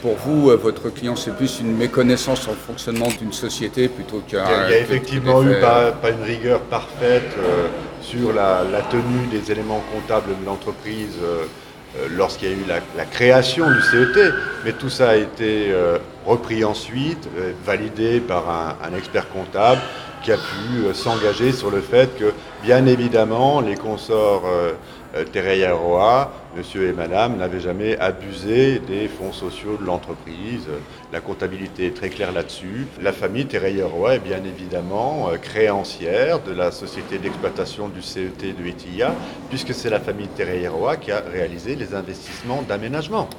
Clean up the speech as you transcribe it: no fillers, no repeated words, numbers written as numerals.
pour vous, votre client, c'est plus une méconnaissance sur le fonctionnement d'une société plutôt qu'un... Il y a effectivement eu pas une rigueur parfaite sur la tenue des éléments comptables de l'entreprise lorsqu'il y a eu la création du CET, mais tout ça a été repris ensuite, validé par un expert comptable qui a pu s'engager sur le fait que, bien évidemment, les consorts Tereya-Roa, monsieur et madame, n'avaient jamais abusé des fonds sociaux de l'entreprise. La comptabilité est très claire là-dessus. La famille Tereya-Roa est bien évidemment créancière de la société d'exploitation du CET de Itiya, puisque c'est la famille Tereya-Roa qui a réalisé les investissements d'aménagement.